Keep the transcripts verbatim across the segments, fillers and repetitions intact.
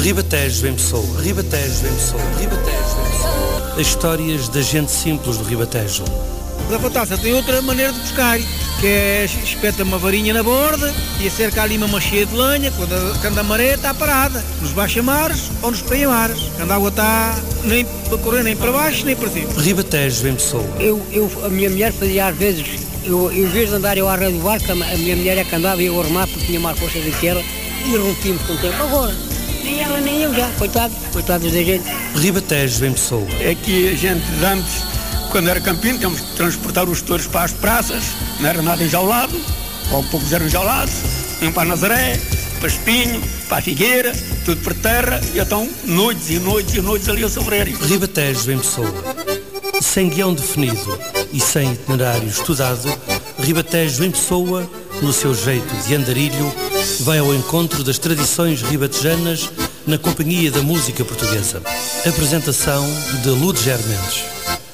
Ribatejo em Pessoa, Ribatejo em Pessoa, Ribatejo em Pessoa. As histórias da gente simples do Ribatejo. Da batata tem outra maneira de pescar, que é espeta uma varinha na borda e acerca ali uma cheia de lenha, quando a, quando a maré está parada, nos baixamares ou nos peiamares, quando a água está nem para correr nem para baixo nem para cima. Ribatejo em Pessoa. Eu, eu, a minha mulher fazia às vezes, eu, eu, em vez de andar eu à rede do barco, a minha mulher é que andava e eu a remar porque tinha mais força do que ela e rompimos com o tempo. Agora, nem ela nem eu já, coitados, coitados da gente. Ribatejo em Pessoa. É que a gente antes, quando era campino, temos que transportar os touros para as praças, não era nada enjaulado, ou poucos eram enjaulados, iam para a Nazaré, para Espinho, para a Figueira, tudo por terra, e então noites e noites e noites ali a sofrer. Ribatejo em Pessoa. Sem guião definido e sem itinerário estudado, Ribatejo em Pessoa, no seu jeito de andarilho, vai ao encontro das tradições ribatejanas na companhia da música portuguesa. Apresentação de Lourdes Mendes.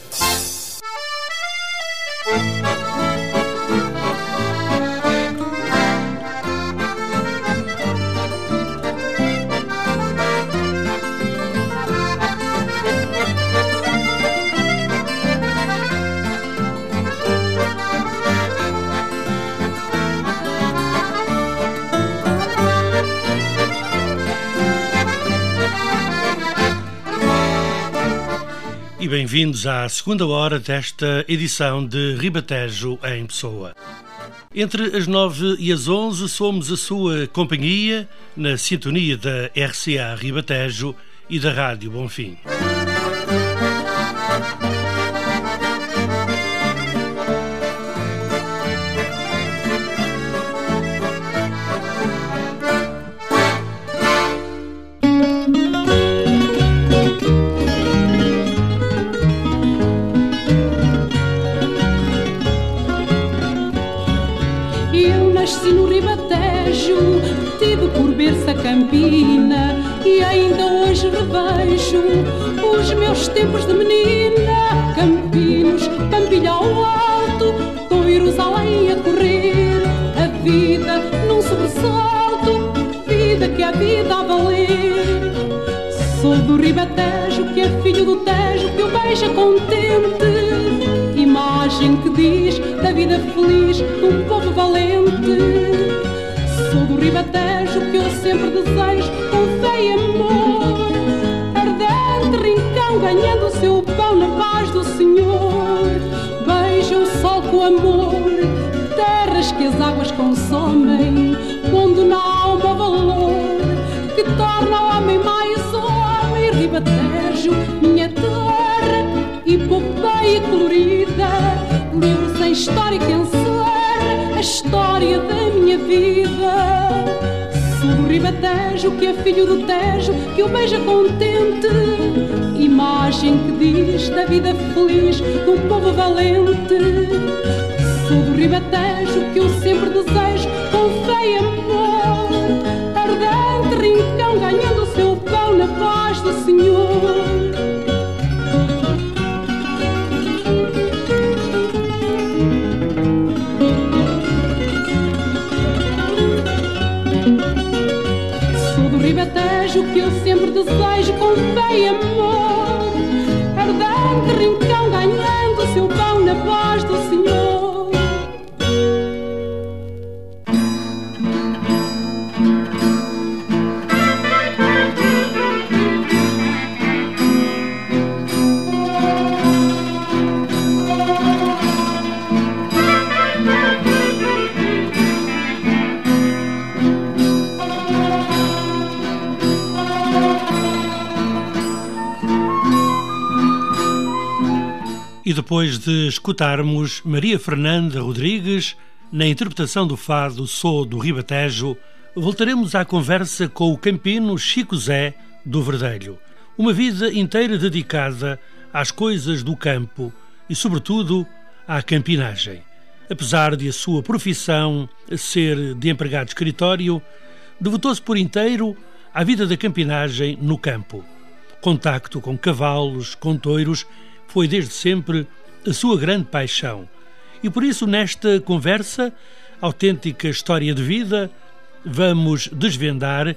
E bem-vindos à segunda hora desta edição de Ribatejo em Pessoa. Entre as nove e as onze somos a sua companhia na sintonia da R C A Ribatejo e da Rádio Bonfim. Campina, e ainda hoje revejo os meus tempos de menina. Campinos, Pampilha ao alto, toiros além a correr, a vida num sobressalto, vida que é a vida a valer. Sou do Ribatejo, que é filho do Tejo, que o beija contente, imagem que diz da vida feliz de um povo valente. Sou do Ribatejo, que eu sempre desejo com fé e amor, ardente rincão ganhando o seu pão na paz do Senhor. Beija o sol com amor, terras que as águas consomem, pondo na alma valor que torna o homem mais homem. Ribatejo, minha terra, epopeia colorida, livro sem história que encerra a história da minha vida. Sou do Ribatejo, que é filho do Tejo, que o beija contente, imagem que diz da vida feliz de um povo valente. Sou do Ribatejo, que eu sempre desejo com fé e amor, ardente rincão ganhando o seu pão na paz do Senhor. Ribatejo, que eu sempre desejo com fé e amor, ardente rincão ganhando o seu pão na paz do Senhor. E depois de escutarmos Maria Fernanda Rodrigues na interpretação do fado Sou do Ribatejo, voltaremos à conversa com o campino Chico Zé do Verdelho. Uma vida inteira dedicada às coisas do campo e, sobretudo, à campinagem. Apesar de a sua profissão ser de empregado de escritório, devotou-se por inteiro à vida da campinagem no campo. Contacto com cavalos, com touros, foi desde sempre a sua grande paixão. E por isso, nesta conversa, autêntica história de vida, vamos desvendar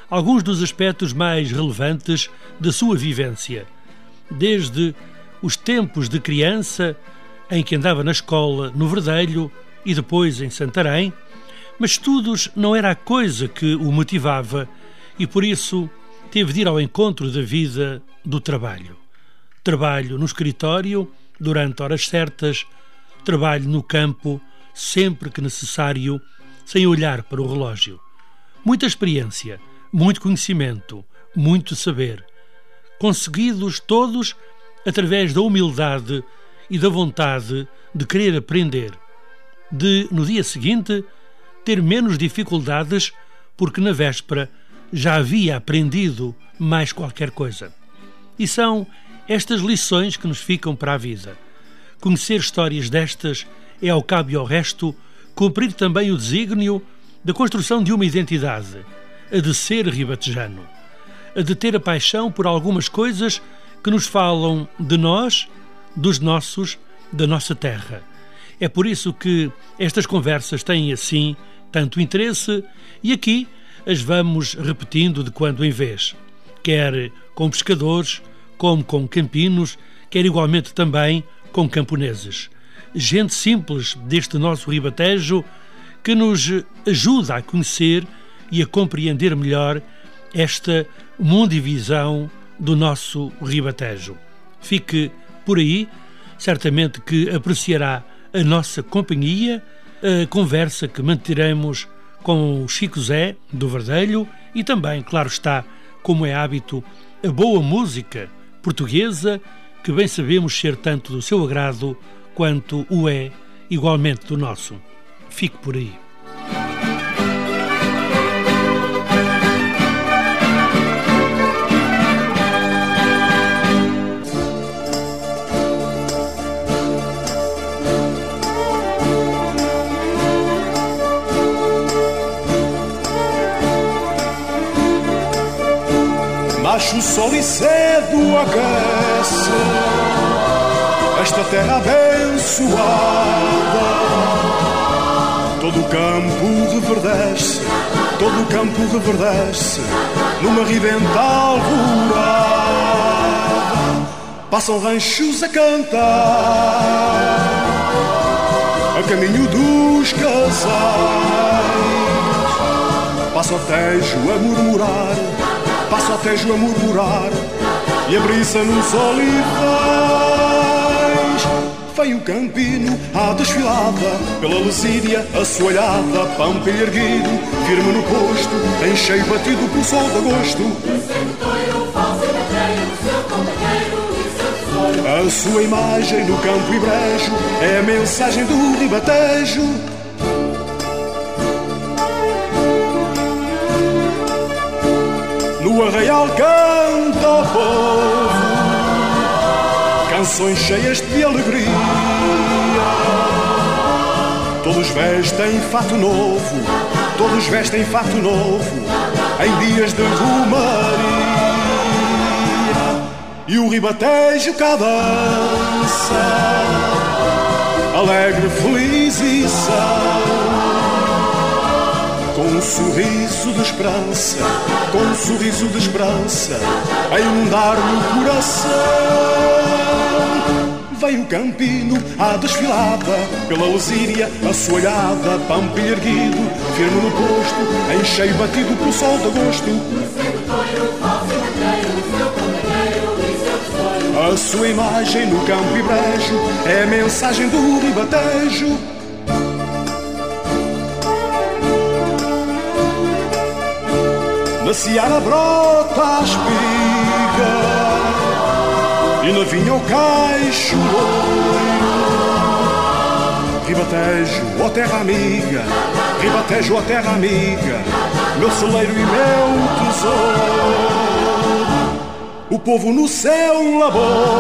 alguns dos aspectos mais relevantes da sua vivência, desde os tempos de criança, em que andava na escola no Verdelho e depois em Santarém, mas estudos não era a coisa que o motivava e por isso teve de ir ao encontro da vida do trabalho. Trabalho no escritório, durante horas certas, trabalho no campo, sempre que necessário, sem olhar para o relógio. Muita experiência, muito conhecimento, muito saber, conseguidos todos através da humildade e da vontade de querer aprender, de, no dia seguinte, ter menos dificuldades porque na véspera já havia aprendido mais qualquer coisa. E são estas lições que nos ficam para a vida. Conhecer histórias destas é, ao cabo e ao resto, cumprir também o desígnio da construção de uma identidade, a de ser ribatejano, a de ter a paixão por algumas coisas que nos falam de nós, dos nossos, da nossa terra. É por isso que estas conversas têm, assim, tanto interesse e aqui as vamos repetindo de quando em vez, quer com pescadores, como com campinos, quer igualmente também com camponeses. Gente simples deste nosso Ribatejo que nos ajuda a conhecer e a compreender melhor esta mundivisão do nosso Ribatejo. Fique por aí, certamente que apreciará a nossa companhia, a conversa que manteremos com o Chico Zé, do Verdelho, e também, claro está, como é hábito, a boa música portuguesa, que bem sabemos ser tanto do seu agrado quanto o é igualmente do nosso. Fique por aí. Baixo o sol e cedo aquece esta terra abençoada. Todo o campo reverdece, todo o campo reverdece numa ribenta alvorada. Passam ranchos a cantar a caminho dos casais. Passa o Tejo a murmurar, passa o Tejo a murmurar e a brisa nos olivais. Veio o campino à desfilada, pela Lesíria assoalhada, pampa e erguido, firme no posto, em cheio batido pelo sol de agosto. A sua imagem no campo e brejo é a mensagem do Ribatejo. No arraial canta o povo canções cheias de alegria. Todos vestem fato novo, todos vestem fato novo em dias de romaria. E o Ribatejo cá dança, alegre, feliz e são, com um sorriso de esperança, com um sorriso de esperança a inundar-lhe o coração. Veio o campino à desfilada, pela Lesíria assoalhada, pampa e erguido, firme no posto, em cheio batido pelo sol de agosto. A sua imagem no campo e brejo é a mensagem do Ribatejo. Na seara brota a espiga e na vinha o caixo loiro. Ribatejo, ó terra amiga, Ribatejo, ó terra amiga, meu celeiro e meu tesouro. O povo no céu labor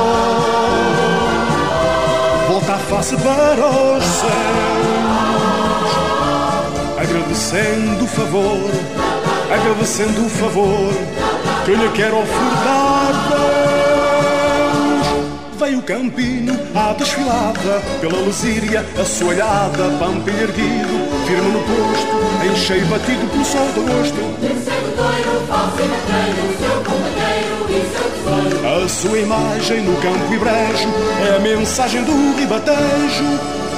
volta a face para os céus, agradecendo o favor, agradecendo o favor que lhe quero ofertar. Deus, veio o campino à desfilada, pela Lesíria assoalhada, pampa e erguido, firme no posto, em cheio batido pelo sol de agosto. A sua imagem no campo e brejo é a mensagem do ribatejo.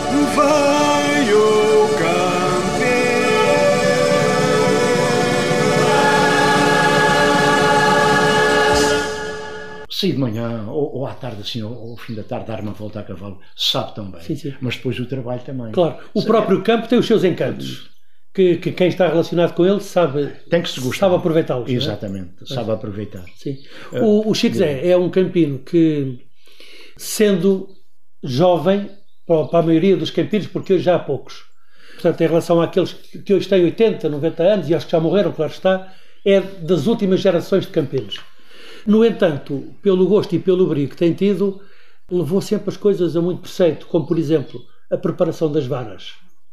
Veio campeão. Sair de manhã ou, ou à tarde, assim, ou ao fim da tarde, dar uma volta a cavalo, sabe tão bem. Sim, sim. Mas depois o trabalho também. Claro, o próprio campo tem os seus encantos. Que, que quem está relacionado com ele sabe, tem que se gostar. Sabe aproveitá-los. Exatamente, não é? sabe aproveitar. Sim. O, o Chico Zé é um campino que, sendo jovem, para a maioria dos campinos, porque hoje já há poucos, portanto, em relação àqueles que hoje têm oitenta, noventa anos e aos que já morreram, claro está, é das últimas gerações de campinos. No entanto, pelo gosto e pelo brio que tem tido, levou sempre as coisas a muito preceito, como, por exemplo, a preparação das varas.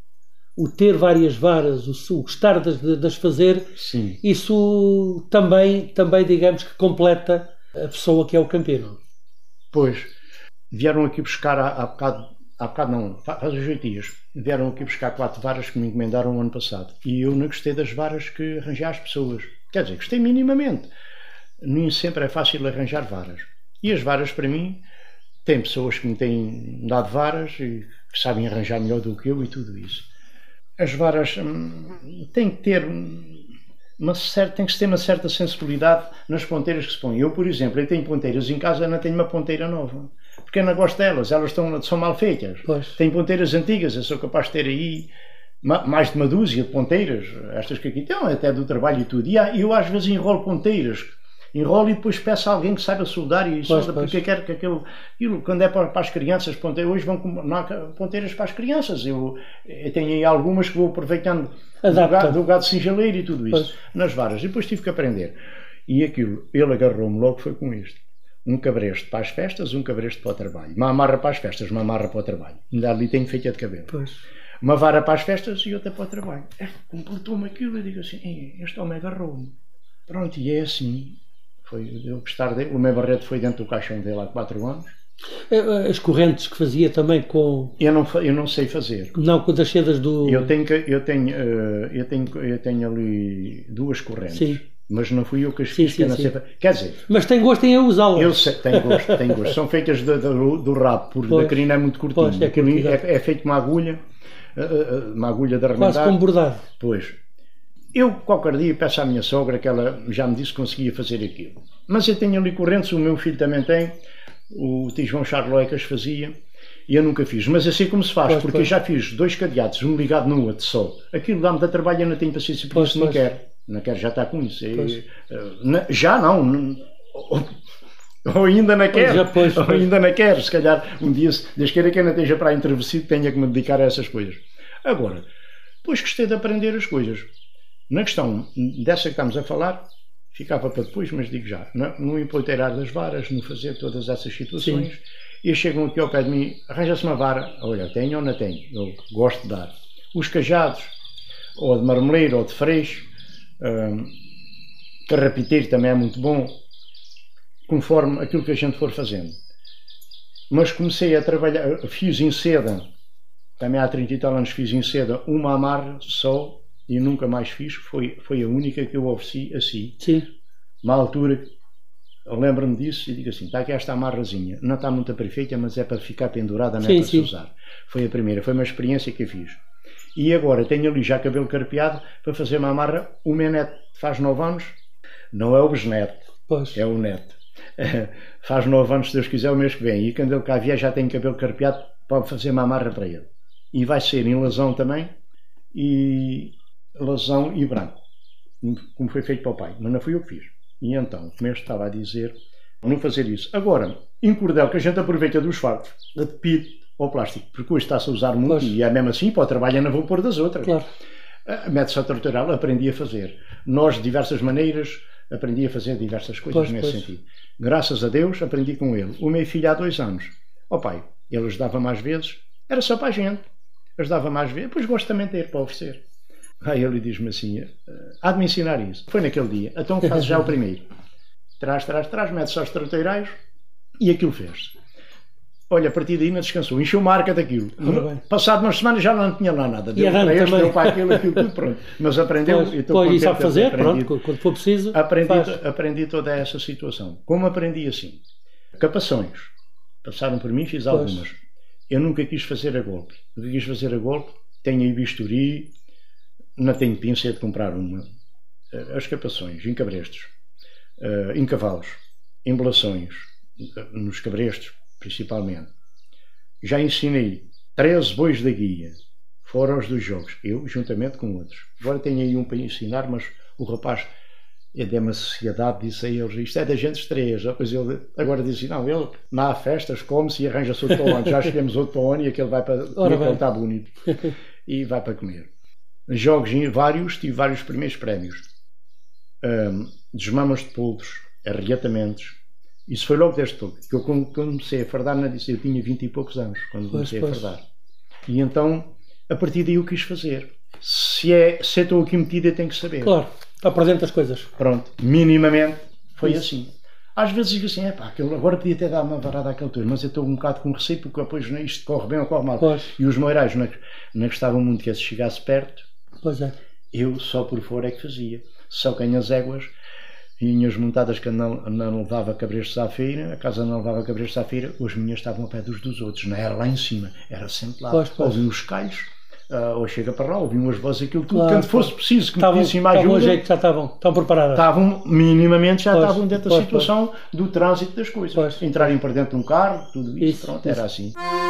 O ter várias varas, o, o gostar de, de as fazer, sim, isso também, também, digamos, que completa a pessoa que é o campino. Pois, vieram aqui buscar há, há bocado, há bocado não, faz uns oito dias, vieram aqui buscar quatro varas que me encomendaram no ano passado. E eu não gostei das varas que arranjei às pessoas. Quer dizer, gostei minimamente. Nem sempre é fácil arranjar varas. E as varas, para mim, tem pessoas que me têm dado varas e que sabem arranjar melhor do que eu e tudo isso. As varas hum, têm que ter uma certa, tem que ter uma certa sensibilidade nas ponteiras que se põem. Eu, por exemplo, eu tenho ponteiras em casa, não tenho uma ponteira nova, porque eu não gosto delas, elas estão, são mal feitas. Pois. Tenho ponteiras antigas, eu sou capaz de ter aí mais de uma dúzia de ponteiras, estas que aqui estão, até do trabalho e tudo. E eu às vezes enrolo ponteiras, enrolo e depois peço a alguém que saiba soldar e solda, porque quero que aquilo, aquilo, quando é para, para as crianças, ponteiras, hoje vão com não há ponteiras para as crianças, eu, eu tenho aí algumas que vou aproveitando do gado, do gado singeleiro e tudo isso, pois, nas varas, e depois tive que aprender. E aquilo, ele agarrou-me logo, foi com isto. Um cabresto para as festas, um cabresto para o trabalho. Uma amarra para as festas, uma amarra para o trabalho. Ainda ali tenho feita de cabelo. Pois. Uma vara para as festas e outra para o trabalho. É, comportou-me aquilo e digo assim, este homem agarrou-me. Pronto, e é assim. Foi eu gostar dele. O meu barrete foi dentro do caixão dele há quatro anos. As correntes que fazia também com... Eu não, eu não sei fazer. Não, com das sedas do... Eu tenho, eu tenho, eu tenho, eu tenho ali duas correntes. Sim. Mas não fui eu que as fiz. Sim, sim, sim. Quer dizer... Mas tem gosto em usá-las. Eu sei, tenho gosto, tenho gosto. São feitas do, do, do rabo, porque pois, a crina é muito curtinha. Pois, é, é, é feito uma agulha, uma agulha de arremendar. Quase como bordado. Pois. Eu, qualquer dia, peço à minha sogra, que ela já me disse que conseguia fazer aquilo. Mas eu tenho ali correntes, o meu filho também tem, o tio João Charloé que as fazia, e eu nunca fiz. Mas eu sei como se faz, pois, porque pois, eu já fiz dois cadeados, um ligado no outro só. Aquilo dá-me de trabalho, eu não tenho paciência por isso, não quero. Não quero já estar com isso. Eu, já não, não ou ainda não quero, já, pois, ou ainda não quero. Se calhar um dia, Deus queira que eu não esteja para intervecido, tenha que me dedicar a essas coisas. Agora, pois gostei de aprender as coisas. Na questão dessa que estamos a falar, ficava para depois, mas digo já, no, no emponteirar das varas, no fazer todas essas situações, sim, e chegam aqui ao pé de mim, arranja-se uma vara, olha, tenho ou não tenho, eu gosto de dar. Os cajados, ou de marmeleiro, ou de freixo, um, carrapiteiro também é muito bom, conforme aquilo que a gente for fazendo. Mas comecei a trabalhar, fios em seda, também há trinta e tal anos fiz em seda, uma amarra só, e nunca mais fiz, foi, foi a única que eu ofereci assim. Sim. Uma altura, eu lembro-me disso e digo assim, está aqui esta amarrazinha, não está muito perfeita, mas é para ficar pendurada, não é sim, para sim, se usar. Foi a primeira, foi uma experiência que eu fiz. E agora tenho ali já cabelo carpeado para fazer uma amarra. O meu neto faz nove anos, não é o bisneto, pois, é o neto. Faz nove anos, se Deus quiser, o mês que vem, e quando ele cá vier já tem cabelo carpeado para fazer uma amarra para ele. E vai ser em lazão também, e lazão e branco, como foi feito para o pai, mas não fui eu que fiz. E então, como eu estava a dizer, não fazer isso. Agora, em cordel, que a gente aproveita dos fardos, de pito ou plástico, porque hoje está-se a usar muito, pois, e é mesmo assim, para o trabalho eu não vou pôr das outras. Claro. Mete-se a tortural, aprendi a fazer. Nós, de diversas maneiras, aprendi a fazer diversas coisas, pois, nesse pois, sentido. Graças a Deus, aprendi com ele. O meu filho há dois anos, ó pai, ele ajudava mais vezes, era só para a gente, ajudava mais vezes, depois gosto também de ter para oferecer. Aí ele diz-me assim, há de me ensinar isso. Foi naquele dia, então faz já o primeiro. Traz, traz, traz, mete-se aos trouteirais e aquilo fez-se. Olha, a partir daí não descansou, encheu marca daquilo. Passado umas semanas já não tinha lá nada. Deu para este, deu para aquilo, aquilo tudo pronto. Mas aprendeu. Pois, estou pois, e sabe fazer, aprendi, pronto, quando for preciso. Aprendi, aprendi toda essa situação. Como aprendi assim? Capações. Passaram por mim, fiz pois. algumas. Eu nunca quis fazer a golpe. Nunca quis fazer a golpe. Tenho aí bisturi, não tenho pinça de comprar uma. As capações, em cabrestos, em cavalos, em belações, nos cabrestos, principalmente. Já ensinei treze bois da guia, fora os dos jogos, eu juntamente com outros. Agora tenho aí um para ensinar, mas o rapaz é de uma sociedade, disse a eles, isto é da gente estreia. Depois ele agora disse, não, ele não há festas, come-se e arranja-se outro paone. Já escolhemos outro paone e aquele vai para comer, ele está bonito. E vai para comer. Jogos vários, tive vários primeiros prémios. Um, desmamas de polvos, arreatamentos. Isso foi logo desde todo, que eu comecei a fardar, não disse, eu tinha vinte e poucos anos quando pois, comecei pois. a fardar. E então, a partir daí eu quis fazer. Se, é, se eu estou aqui metida, eu tenho que saber. Claro, está por dentro das coisas. Pronto, minimamente foi Isso. assim. Às vezes digo assim, epá, agora podia ter dado uma varada àquele turno, mas eu estou um bocado com receio porque depois isto corre bem ou corre mal. Pois. E os moirais não, não gostavam muito que esse chegasse perto. Pois é. Eu só por fora é que fazia. Só quem as éguas e as montadas que não, não levava cabrestos à feira, a casa não levava cabrestos à feira, as minhas estavam ao pé dos dos outros, não era lá em cima, era sempre lá. Pois, pois. Ouviam os calhos, uh, ou chega para lá, ouviam as vozes, aquilo tudo. Claro, Quando fosse preciso que me estavam, pedissem mais estavam ajuda, jeito, já estavam, estavam preparadas. Estavam, minimamente, já pois, estavam dentro pois, da situação pois. do trânsito das coisas. Pois. Entrarem para dentro de um carro, tudo isso, isso pronto, isso. era assim.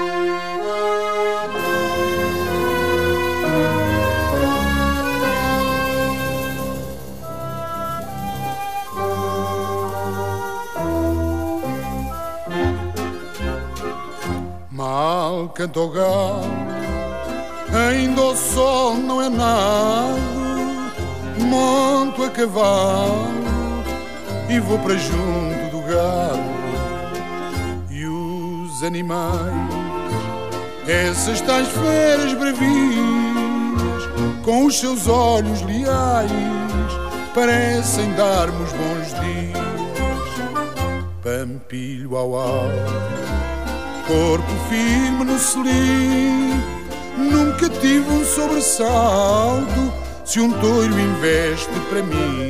Mal canta o galo, ainda o sol não é nada. Monto a cavalo e vou para junto do gado. E os animais, essas tais feras bravias, com os seus olhos leais, parecem dar-me os bons dias. Pampilho ao alto, corpo firme no selim, nunca tive um sobressalto se um touro investe para mim.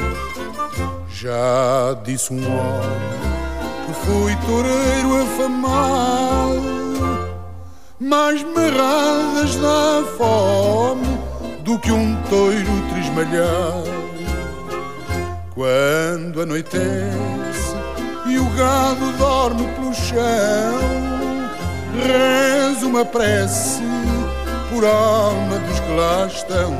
Já disse um homem que fui toureiro afamado, mais marradas dá fome do que um toiro tresmalhado. Quando anoitece e o gado dorme pelo chão, rezo uma prece por alma dos que lá estão,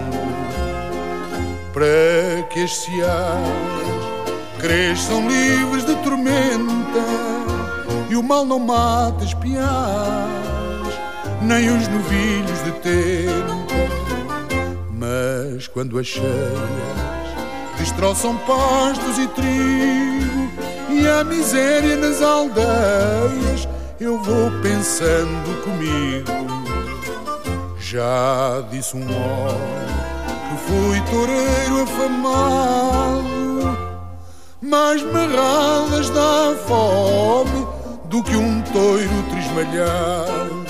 para que as searas cresçam livres de tormenta e o mal não mate as piás, nem os novilhos de tenta. Mas quando as cheias destroçam pastos e trigo e a miséria nas aldeias, eu vou pensando comigo. Já disse um homem que fui toureiro afamado, mais marradas dá fome do que um toiro tresmalhado.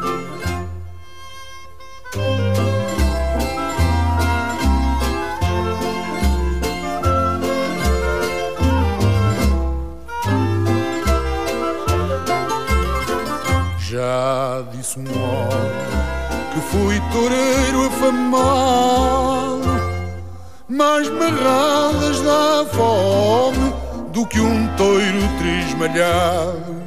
Já disse um homem que fui toureiro afamado, mais marradas dá fome do que um toiro tresmalhado.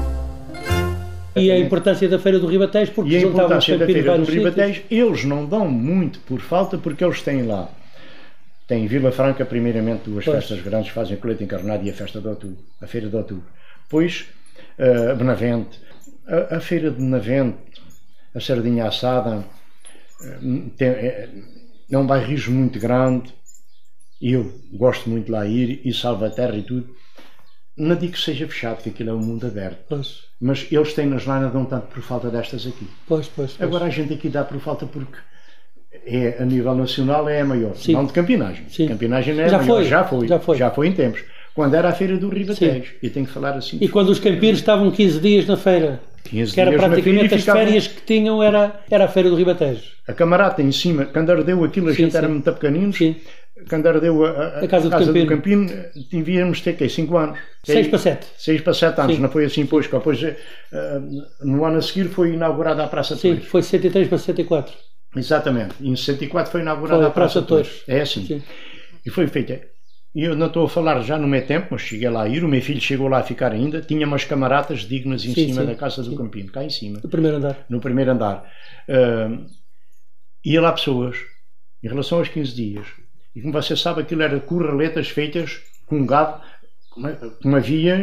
E a importância da Feira do Ribatejo, porque e a juntavam os importância da Feira do sítios. Ribatejo, eles não dão muito por falta, porque eles têm lá, tem Vila Franca, primeiramente duas pois. festas grandes, fazem o colete encarnado e a festa de outubro, a Feira de Outubro. Depois, uh, Benavente, a, a Feira de Benavente, a sardinha assada, uh, tem, é, é um bairrismo muito grande, e eu gosto muito de lá ir, e Salvaterra e tudo. Não digo que seja fechado, que aquilo é um mundo aberto. Pois. Mas eles têm nas lá, não dão tanto por falta destas aqui. Pois, pois, pois. Agora a gente aqui dá por falta porque é, a nível nacional é a maior. Sim. Não de campinagem. Sim. Campinagem não é já a maior. Foi. Já foi. Já foi. Já foi em tempos. quando era a feira do Ribatejo. E tenho que falar assim. E quando os campinos estavam quinze dias na feira? quinze que era dias praticamente as ficavam... férias que tinham, era, era a feira do Ribatejo. A camarata em cima, quando ardeu aquilo, a sim, gente sim. era muito pequeninos. Sim. Quando ardeu a, a, a casa, casa do Campino, devíamos ter que cinco anos. seis para sete. seis para sete anos, sim. Não foi assim, pois. Depois, uh, no ano a seguir, foi inaugurada a Praça de Sim, Torres. foi sessenta e três para sessenta e quatro. Exatamente. E em sessenta e quatro foi inaugurada foi a Praça de Torres. Torres. É assim. Sim. E foi feita. E eu não estou a falar já no meu tempo, mas cheguei lá a ir. O meu filho chegou lá a ficar ainda. Tinha umas camaratas dignas em sim, cima sim, da Casa sim. do Campino, cá em cima. No primeiro andar. No primeiro andar. Uh, ia lá pessoas, em relação aos quinze dias. E como você sabe, aquilo era curraletas feitas com gado, como havia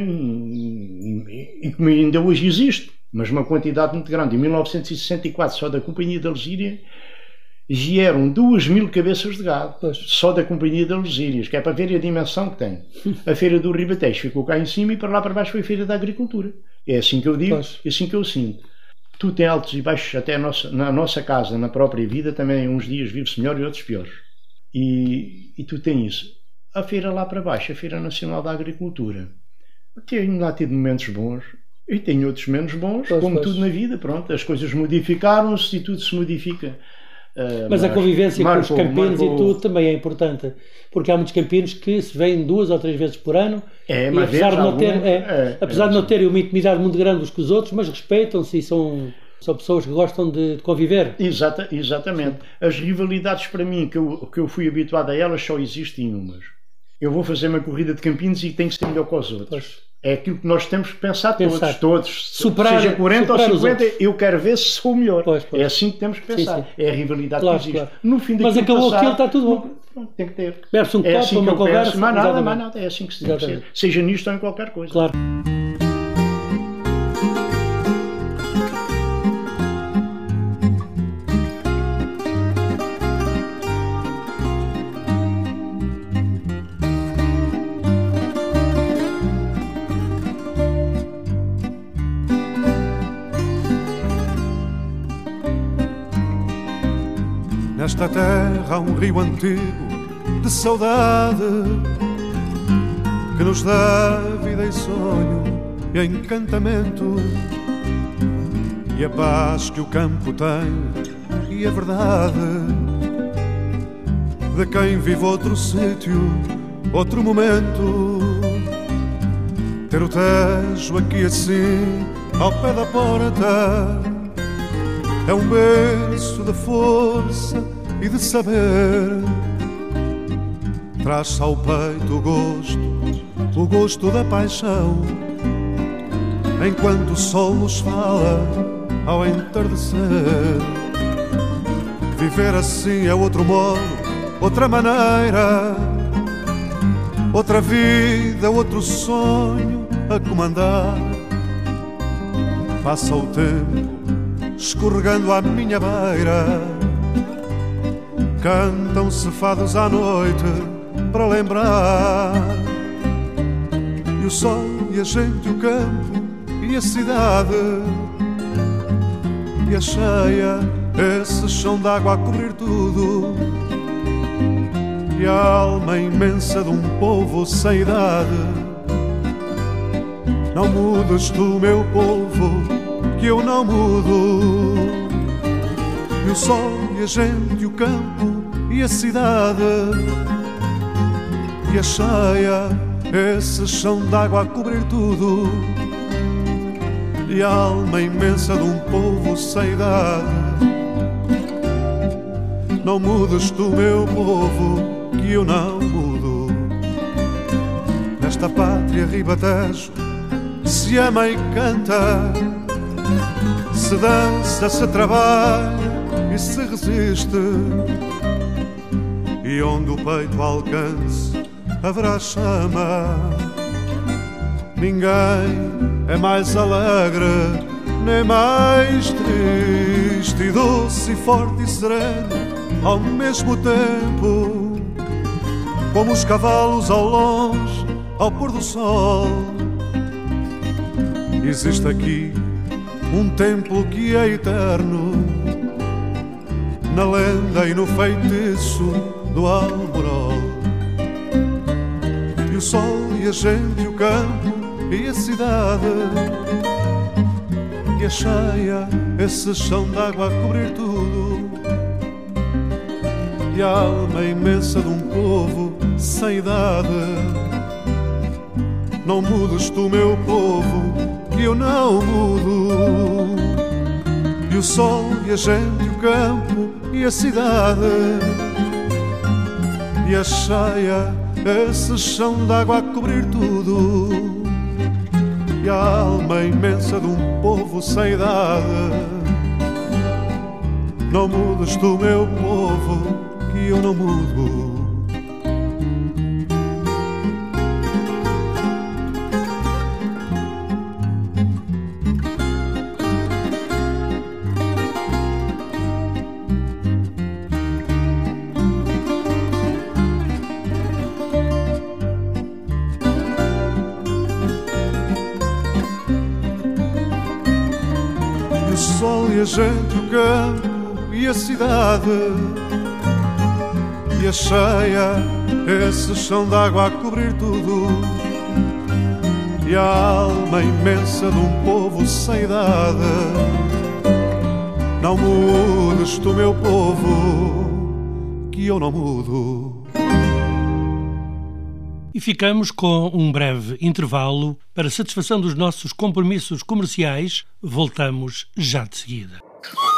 e como ainda hoje existe, mas uma quantidade muito grande. Em mil novecentos e sessenta e quatro, só da Companhia da Lusíria, vieram duas mil cabeças de gado, pois. Só da Companhia da Lusíria, que é para ver a dimensão que tem. A Feira do Ribatejo ficou cá em cima e para lá para baixo foi a Feira da Agricultura. É assim que eu digo, pois. É assim que eu sinto. Tudo tem altos e baixos, até a nossa, na nossa casa, na própria vida, também uns dias vive-se melhor e outros piores. E, e tu tens isso. A feira lá para baixo, a Feira Nacional da Agricultura, tenho lá tido momentos bons e tenho outros menos bons, pois, como pois. Tudo na vida, pronto, as coisas modificaram-se e tudo se modifica. Uh, mas, mas a convivência marcou, com os campinos marcou... e tudo também é importante, porque há muitos campinos que se vêm duas ou três vezes por ano é, e mas apesar, de não, algum... ter, é, é, apesar é, de não terem uma intimidade muito grande uns com os outros, mas respeitam-se e são... São pessoas que gostam de, de conviver. Exata, exatamente. Sim. As rivalidades, para mim, que eu, que eu fui habituado a elas, só existem umas. Eu vou fazer uma corrida de campinos e tenho que ser melhor que os outros. Pois. É aquilo que nós temos que pensar, pensar. todos. todos superar, seja quarenta ou cinquenta, eu quero ver se sou o melhor. Pois, pois. É assim que temos que pensar. Sim, sim. É a rivalidade claro, que existe. Claro. No fim Mas acabou passar, aquilo, está tudo bom. Não, tem que ter. Bebe-se um é copo, assim uma conversa. Penso, mais nada, mais nada. É assim que se deve ser. Seja nisto ou em qualquer coisa. Claro. Nesta terra há um rio antigo de saudade que nos dá vida e sonho e encantamento, e a paz que o campo tem e a verdade de quem vive outro sítio, outro momento. Ter o Tejo aqui assim ao pé da porta é um berço de força e de saber. Traz-se ao peito o gosto, o gosto da paixão, enquanto o sol nos fala ao entardecer. Viver assim é outro modo, outra maneira, outra vida, outro sonho a comandar. Passa o tempo escorregando à minha beira, cantam-se fados à noite para lembrar. E o sol e a gente, o campo e a cidade, e a cheia, esse chão d'água a cobrir tudo, e a alma imensa de um povo sem idade. Não mudes tu, meu povo, que eu não mudo. E o sol e a gente, o campo e a cidade, e a cheia, esse chão d'água a cobrir tudo, e a alma imensa de um povo sem idade. Não mudes tu, meu povo, que eu não mudo. Nesta pátria Ribatejo se ama e canta, se dança, se trabalha e se resiste, e onde o peito alcance haverá chama. Ninguém é mais alegre nem mais triste, e doce e forte e sereno ao mesmo tempo, como os cavalos ao longe ao pôr do sol. Existe aqui um templo que é eterno, na lenda e no feitiço do alborol. E o sol e a gente, o campo e a cidade, e a cheia, esse chão d'água a cobrir tudo, e a alma imensa de um povo sem idade. Não mudes tu, meu povo, que eu não mudo. E o sol e a gente, o campo e a cidade, e a cheia, esse chão d'água a cobrir tudo, e a alma imensa de um povo sem idade. Não mudes tu, meu povo, que eu não mudo. O sol e a gente, o campo e a cidade, e a cheia, esse chão d'água a cobrir tudo, e a alma imensa de um povo sem idade. Não mudes tu, meu povo, que eu não mudo. E ficamos com um breve intervalo para satisfação dos nossos compromissos comerciais. Voltamos já de seguida.